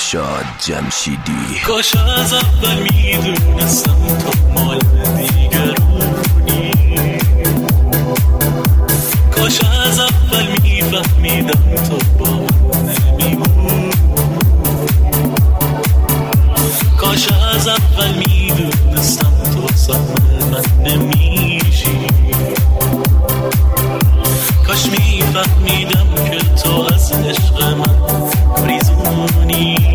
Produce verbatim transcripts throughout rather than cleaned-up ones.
فرشاد جمشیدی. کاش از اول میدونستم تو مال دیگرونی، کاش از اول میفهمیدم تو با من نمیمونی، کاش از اول میدونستم تو سهم من نمیشی، کاش میفهمیدم که تو از عشق من ریزونی.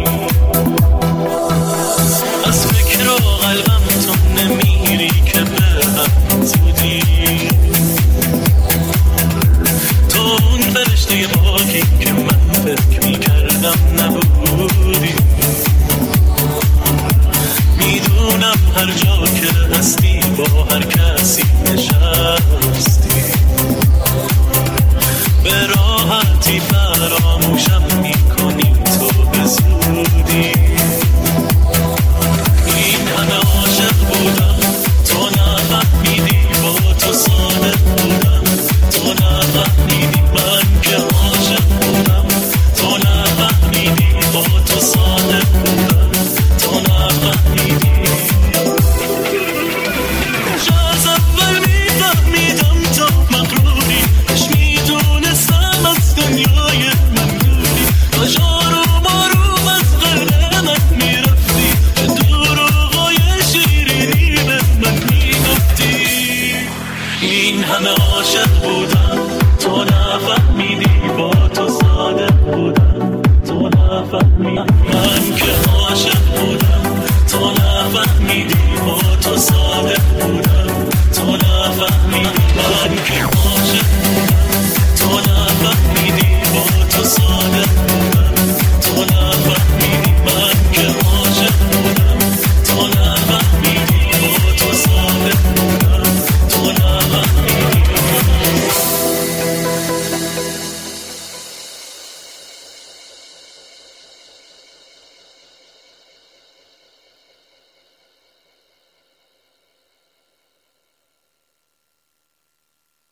از فکر و قلبم تو نمیری که برم زودی، تو اون فرشته پاکی که من فکر میکردم نبودی. میدونم هر جا که هستی با هر کسی نشد